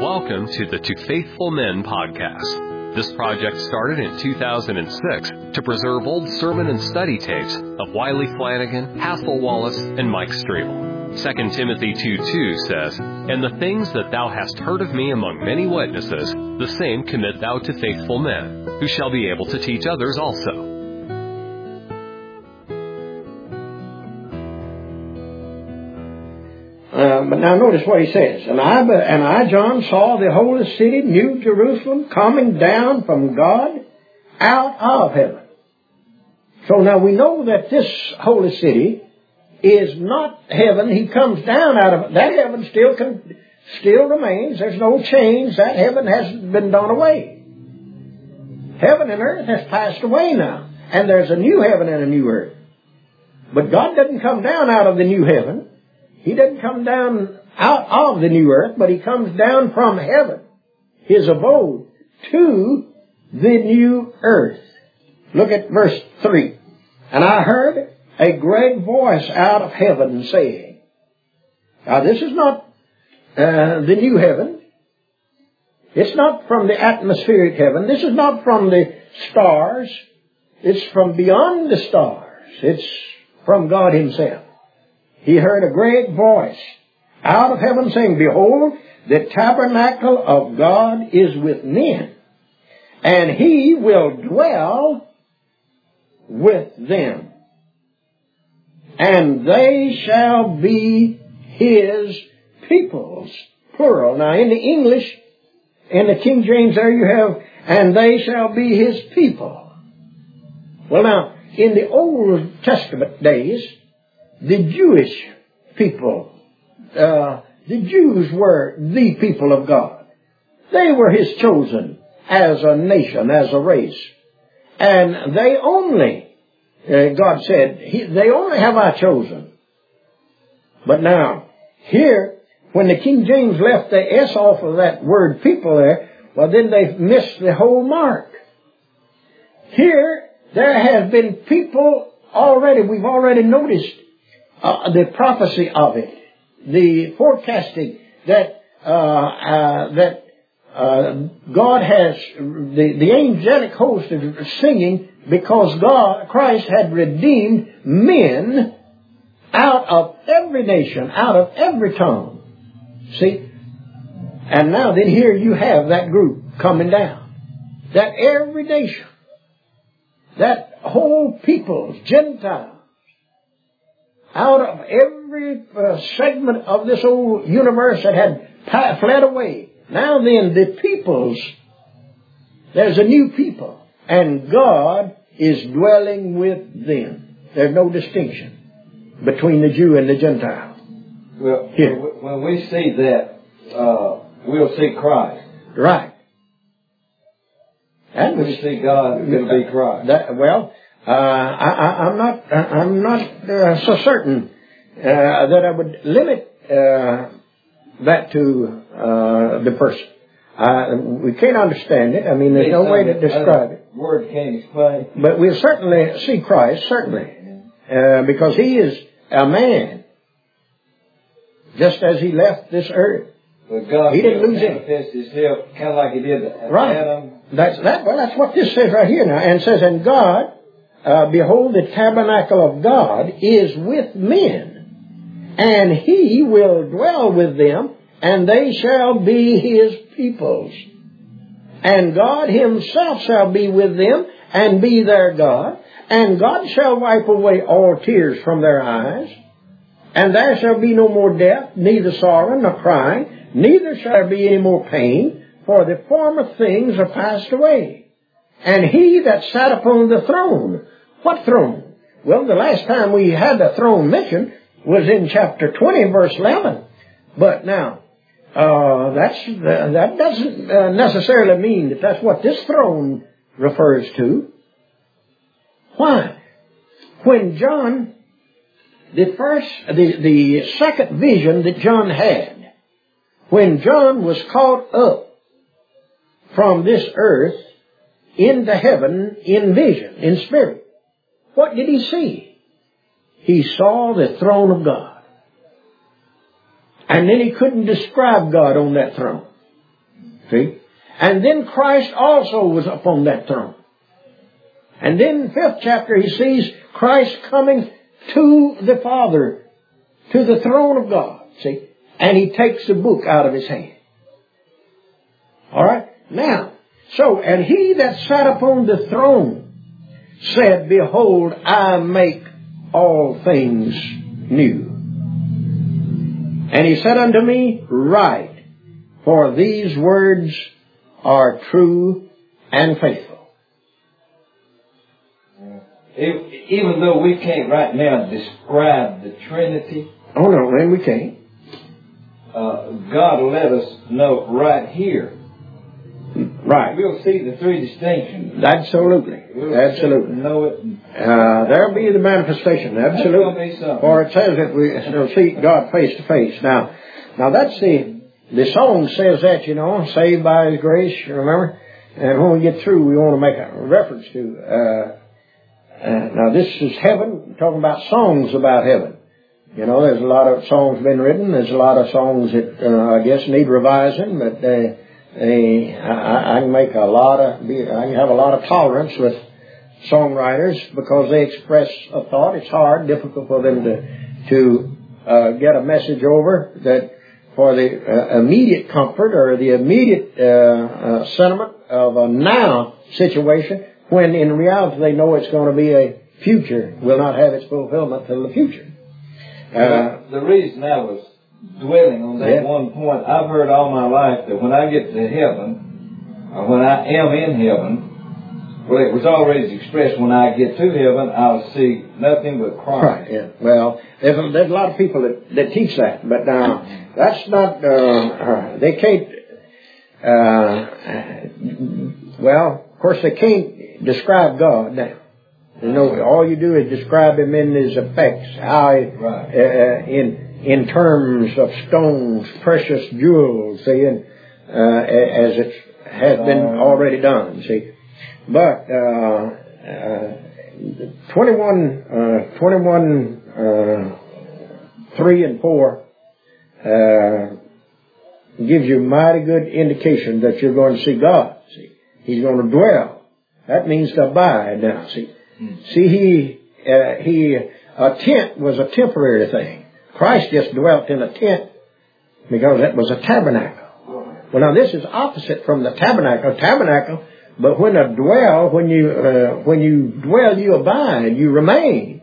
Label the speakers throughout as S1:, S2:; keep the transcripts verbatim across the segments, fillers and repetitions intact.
S1: Welcome to the To Faithful Men podcast. This project started in two thousand six to preserve old sermon and study tapes of Wiley Flanagan, Hathel Wallace, and Mike Strievel. Second Timothy two two says, "And the things that thou hast heard of me among many witnesses, the same commit thou to faithful men, who shall be able to teach others also."
S2: Uh, but now notice what he says. And I, and I, John, saw the holy city, New Jerusalem, coming down from God out of heaven. So now we know that this holy city is not heaven. He comes down out of it. That heaven still can, still remains. There's no change. That heaven hasn't been done away. Heaven and earth has passed away now. And there's a new heaven and a new earth. But God doesn't come down out of the new heaven. He doesn't come down out of the new earth, but He comes down from heaven, His abode, to the new earth. Look at verse three. "And I heard a great voice out of heaven saying," now this is not uh, the new heaven. It's not from the atmospheric heaven. This is not from the stars. It's from beyond the stars. It's from God Himself. He heard a great voice out of heaven saying, "Behold, the tabernacle of God is with men, and He will dwell with them, and they shall be His peoples." Plural. Now in the English, in the King James there you have, "and they shall be His people." Well now, in the Old Testament days, the Jewish people, uh, the Jews were the people of God. They were His chosen as a nation, as a race. And they only, uh, God said, he, they only have I chosen. But now, here, when the King James left the S off of that word people there, well then they missed the whole mark. Here, there have been people already, we've already noticed Uh, the prophecy of it, the forecasting that uh, uh, that uh, God has, the, the angelic host is singing because God, Christ had redeemed men out of every nation, out of every tongue. See? And now then here you have that group coming down. That every nation, that whole people, Gentiles, out of every uh, segment of this old universe that had fled away. Now then, the peoples, there's a new people, and God is dwelling with them. There's no distinction between the Jew and the Gentile.
S3: Well, Here. when we see that, uh, we'll see Christ.
S2: Right.
S3: And we see God is going to be Christ.
S2: That, well, Uh, I, I, I'm not, I'm not uh, so certain uh, that I would limit uh, that to uh, the person. Uh, we can't understand it. I mean, there's no way to describe it.
S3: Word can't explain.
S2: But we'll certainly see Christ, certainly, uh, because He is a man, just as He left this earth.
S3: But God
S2: He didn't lose it.
S3: manifest Himself kind of like He did to
S2: right.
S3: Adam.
S2: That's that. Well, that's what this says right here now, and it says, "And God." Uh, behold, the tabernacle of God is with men, and He will dwell with them, and they shall be His peoples. And God Himself shall be with them, and be their God. And God shall wipe away all tears from their eyes. And there shall be no more death, neither sorrow, nor crying, neither shall there be any more pain, for the former things are passed away. And He that sat upon the throne." What throne? Well, the last time we had the throne mentioned was in chapter twenty, verse eleven. But now, uh, that's, uh, that doesn't uh, necessarily mean that that's what this throne refers to. Why? When John, the first, the, the second vision that John had, when John was caught up from this earth into heaven in vision, in spirit, what did he see? He saw the throne of God. And then he couldn't describe God on that throne. See? And then Christ also was upon that throne. And then in the fifth chapter he sees Christ coming to the Father, to the throne of God. See? And he takes the book out of his hand. Alright? Now, so, and he that sat upon the throne said, Behold, I make all things new. And he said unto me, Write, for these words are true and faithful.
S3: Even though we can't right now describe the Trinity.
S2: Oh no, man, we can't.
S3: Uh, God will let us know right here.
S2: Right.
S3: We'll see the three distinctions.
S2: Absolutely.
S3: We'll
S2: Absolutely.
S3: know it.
S2: Uh, there'll be the manifestation. Absolutely. For it says that we will see God face to face. Now, now that's the, the song says that, you know, saved by His grace, remember? And when we get through, we want to make a reference to, uh, uh, now this is heaven, we're talking about songs about heaven. You know, there's a lot of songs been written. There's a lot of songs that, uh, I guess need revising, but, uh, They, I, I can make a lot of, I can have a lot of tolerance with songwriters because they express a thought. It's hard, difficult for them to to uh, get a message over that for the uh, immediate comfort or the immediate uh, uh, sentiment of a now situation, when in reality they know it's going to be a future, will not have its fulfillment till the future.
S3: Uh, the reason I was dwelling on that yeah. one point, I've heard all my life that when I get to heaven, or when I am in heaven, well, it was already expressed, when I get to heaven, I'll see nothing but Christ.
S2: Right, yeah. Well, there's a, there's a lot of people that, that teach that, but uh, that's not, uh, they can't, uh, well, of course they can't describe God now. You know, all you do is describe Him in His effects, how He,
S3: right.
S2: uh, in in terms of stones, precious jewels, see, and, uh, as it has been already done, see. But, uh, uh, twenty-one, uh, twenty-one, uh, three and four, uh, gives you mighty good indication that you're going to see God, see. He's going to dwell. That means to abide now, see. Mm. See, he, uh, he, a tent was a temporary thing. Christ just dwelt in a tent because that was a tabernacle. Well, now this is opposite from the tabernacle. Tabernacle, but when a dwell, when you uh, when you dwell, you abide, you remain.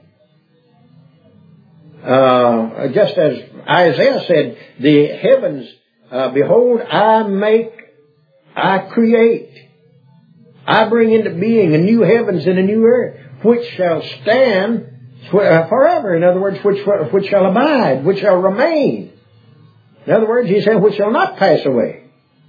S2: Uh, just as Isaiah said, the heavens, uh, behold, I make, I create, I bring into being a new heavens and a new earth, which shall stand forever. In other words, which which shall abide, which shall remain. In other words, he said, which shall not pass away.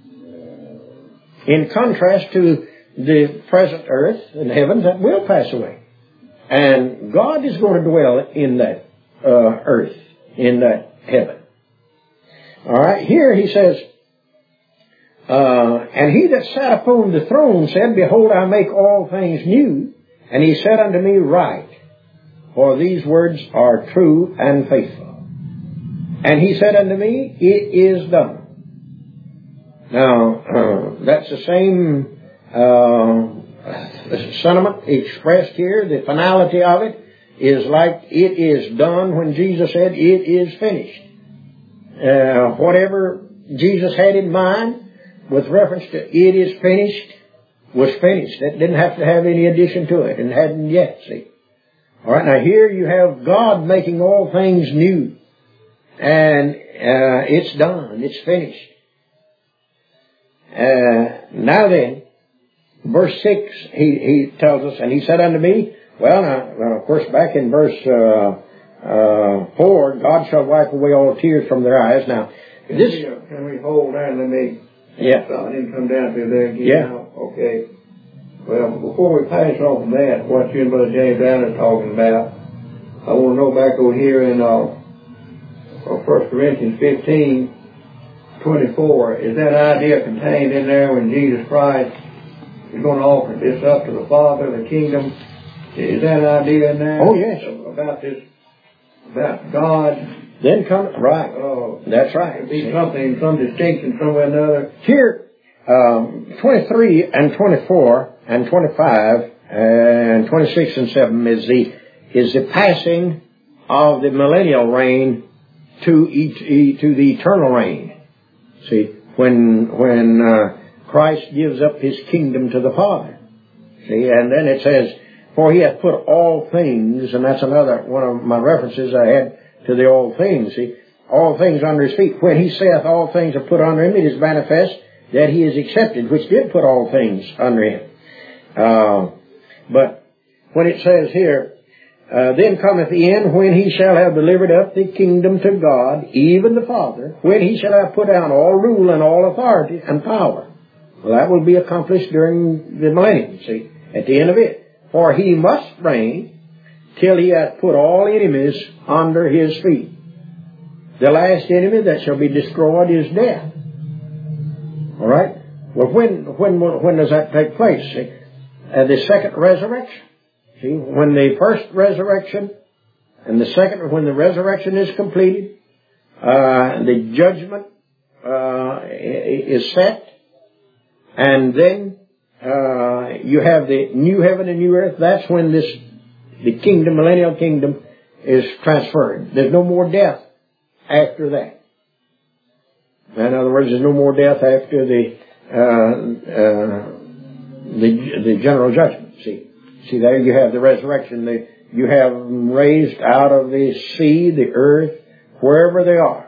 S2: In contrast to the present earth and heavens that will pass away. And God is going to dwell in that uh, earth, in that heaven. All right, here he says, uh, and he that sat upon the throne said, Behold, I make all things new. And he said unto me, Write, for these words are true and faithful. And he said unto me, It is done. Now, uh, that's the same uh, sentiment expressed here. The finality of it is like it is done when Jesus said, It is finished. Uh, whatever Jesus had in mind with reference to it is finished was finished. It didn't have to have any addition to it, and hadn't yet, see. All right, now here you have God making all things new. And uh, it's done. It's finished. Uh, now then, verse six, he, he tells us, and he said unto me, well, now, well, of course, back in verse uh, uh, four, God shall wipe away all tears from their eyes. Now,
S4: can
S2: this...
S4: We, uh, can we hold down and make
S2: yeah.
S4: something didn't come down through there again?
S2: Yeah.
S4: Now? Okay. Well, before we pass on from that, what you and Brother James Allen are talking about, I want to know back over here in uh, First Corinthians fifteen, twenty-four, is that idea contained in there when Jesus Christ is going to offer this up to the Father, the kingdom? Is that an idea in there?
S2: Oh, yes.
S4: About this, about God.
S2: Then come, right.
S4: Uh,
S2: That's right.
S4: Be something, some distinction somewhere or another.
S2: Here, um, twenty-three and twenty-four and twenty-five and twenty-six and seven is the is the passing of the millennial reign to et- to the eternal reign. See, when when uh, Christ gives up his kingdom to the Father. See, and then it says, "For he hath put all things," and that's another one of my references I had to the all things. See, all things under his feet. When he saith all things are put under him, it is manifest that he is accepted, which did put all things under him. Uh, but when it says here, uh, then cometh the end, when he shall have delivered up the kingdom to God, even the Father, when he shall have put down all rule and all authority and power. Well, that will be accomplished during the millennium, see, at the end of it. For he must reign till he hath put all enemies under his feet. The last enemy that shall be destroyed is death. All right? Well, when when when does that take place? See? Uh, the second resurrection. See, when the first resurrection and the second, when the resurrection is completed, uh, the judgment uh, is set, and then uh, you have the new heaven and new earth. That's when this the kingdom, millennial kingdom, is transferred. There's no more death after that. In other words, there's no more death after the uh, uh, the the general judgment. See, see there you have the resurrection. The, you have them raised out of the sea, the earth, wherever they are.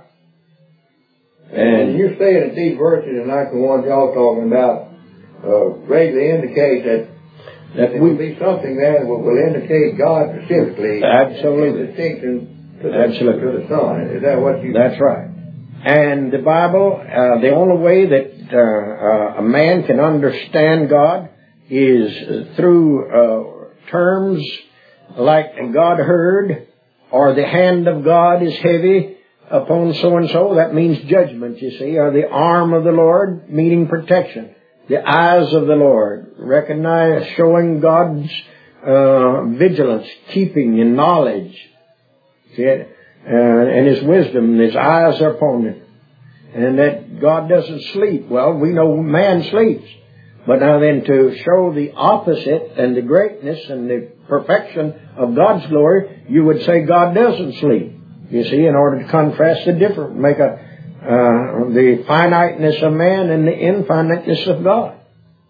S4: And, and you're saying that these verses, and like the ones y'all talking about, uh, greatly indicate that that there will be something there that will, will indicate God specifically.
S2: Absolutely.
S4: In distinction to the,
S2: Absolutely.
S4: to the Son. Is that what you?
S2: That's right. And the Bible, uh, the only way that uh, uh, a man can understand God is through uh, terms like God heard, or the hand of God is heavy upon so-and-so. That means judgment, you see, or the arm of the Lord, meaning protection. The eyes of the Lord, recognize, showing God's uh, vigilance, keeping, and knowledge. See it? Uh, and His wisdom, His eyes are upon him. And that God doesn't sleep. Well, we know man sleeps. But now then, to show the opposite and the greatness and the perfection of God's glory, you would say God doesn't sleep. You see, in order to contrast the different, make a uh, the finiteness of man and the infiniteness of God.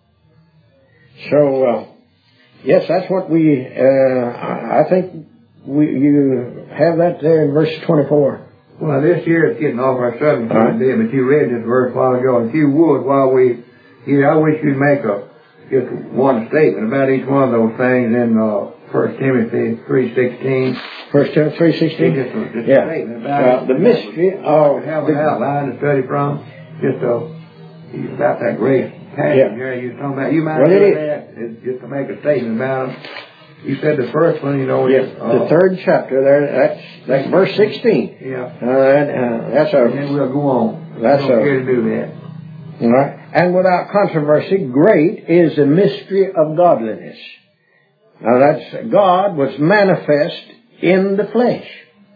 S2: So, uh, yes, that's what we, uh, I think we, you have that there in verse twenty-four.
S4: Well, this year it's getting off our subject
S2: All right.
S4: a bit, but you read this verse a while ago. If you would, while we, here, I wish you'd make a, just one statement about each one of those things in, uh, First Timothy three sixteen.
S2: First Timothy three sixteen?
S4: Just a, just
S2: yeah.
S4: a statement about
S2: uh,
S4: it.
S2: the mystery of...
S4: Have an outline to study from. Just uh, about that great passage
S2: Yeah.
S4: there you were talking about. You mind
S2: Well, it
S4: doing
S2: is.
S4: that? It's just to make a statement about them. You said the first one, you know,
S2: Yes,
S4: is, uh,
S2: the third chapter there, that's, that's verse sixteen.
S4: Yeah.
S2: Uh, and, uh, that's a...
S4: And then we'll go on.
S2: That's
S4: we don't
S2: a-
S4: care to do that.
S2: All right. And without controversy, great is the mystery of godliness. Now that's, God was manifest in the flesh.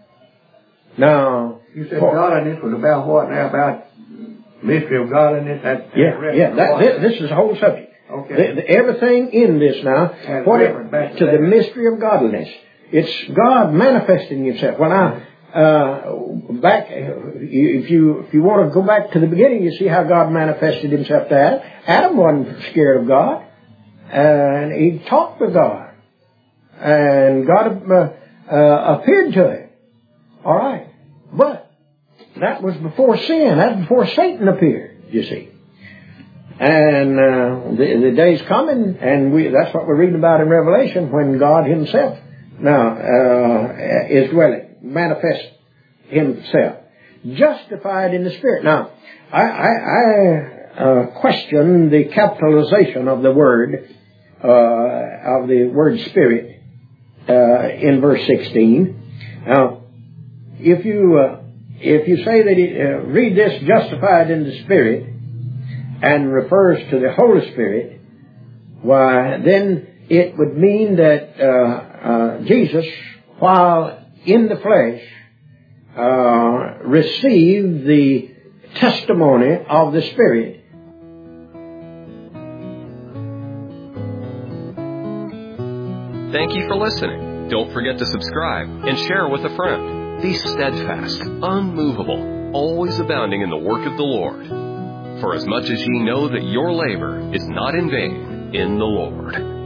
S2: Now,
S4: You said
S2: for-
S4: godliness was about what now? About mystery of godliness? That,
S2: yeah,
S4: that
S2: yeah, that,
S4: what?
S2: this, this is the whole subject.
S4: Okay.
S2: The, the, everything in this now,
S4: Has
S2: what
S4: reference
S2: it,
S4: back to
S2: to the
S4: that.
S2: mystery of godliness. It's God manifesting Himself. Well, now, uh, back, if you if you want to go back to the beginning, you see how God manifested Himself to Adam. Adam wasn't scared of God, and he talked to God, and God uh, uh, appeared to him. All right, but that was before sin. That was before Satan appeared. You see. And uh, the, the day's coming, and we, that's what we're reading about in Revelation, when God Himself now uh, is dwelling, manifests Himself, justified in the Spirit. Now, I, I, I uh, question the capitalization of the word, uh, of the word Spirit uh, in verse sixteen. Now, if you uh, if you say that it, uh, read this, justified in the Spirit, and refers to the Holy Spirit, why, then it would mean that uh, uh, Jesus, while in the flesh, uh, received the testimony of the Spirit.
S1: Thank you for listening. Don't forget to subscribe and share with a friend. Be steadfast, unmovable, always abounding in the work of the Lord. For as much as ye know that your labor is not in vain in the Lord.